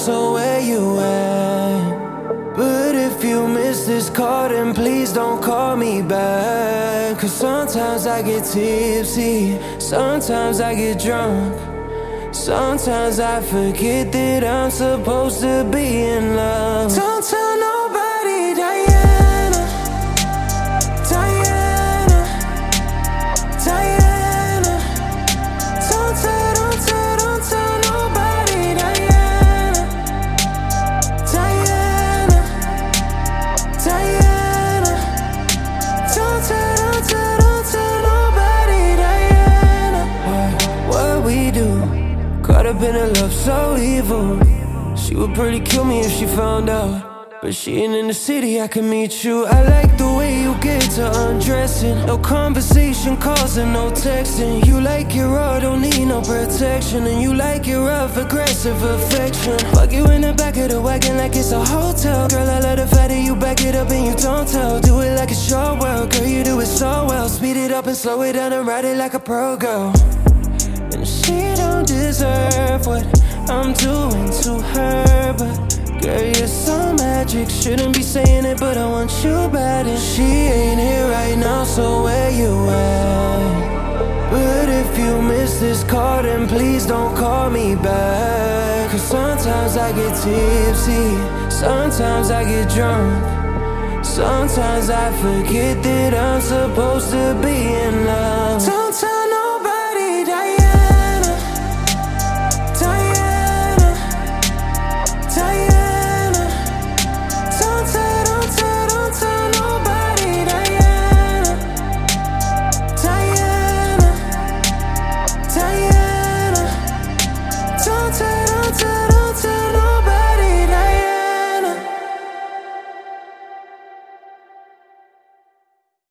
so where you at? But if you miss this call, then please don't call me back. Cause sometimes I get tipsy, sometimes I get drunk, sometimes I forget that I'm supposed to be in love. Don't tell nobody, Diana, Diana, Diana. Don't tell nobody, Diana, Diana, Diana. Don't tell nobody, Diana. What we do? Caught up in a love so evil. She would probably kill me if she found out. But she ain't in the city, I can meet you. I like the way you get to undressing. No conversation calls and no texting. You like it raw, don't need no protection. And you like it rough, aggressive affection. Fuck you in the back of the wagon like it's a hotel. Girl, I love the fact that you back it up and you don't tell. Do it like it's your world, girl, you do it so well. Speed it up and slow it down and ride it like a pro girl. And she don't deserve what I'm doing to her, but girl, you're so magic. Shouldn't be saying it, but I want you bad. And she ain't here right now, so where you at? But if you miss this call, then please don't call me back. Cause sometimes I get tipsy, sometimes I get drunk, sometimes I forget that I'm supposed to be in love.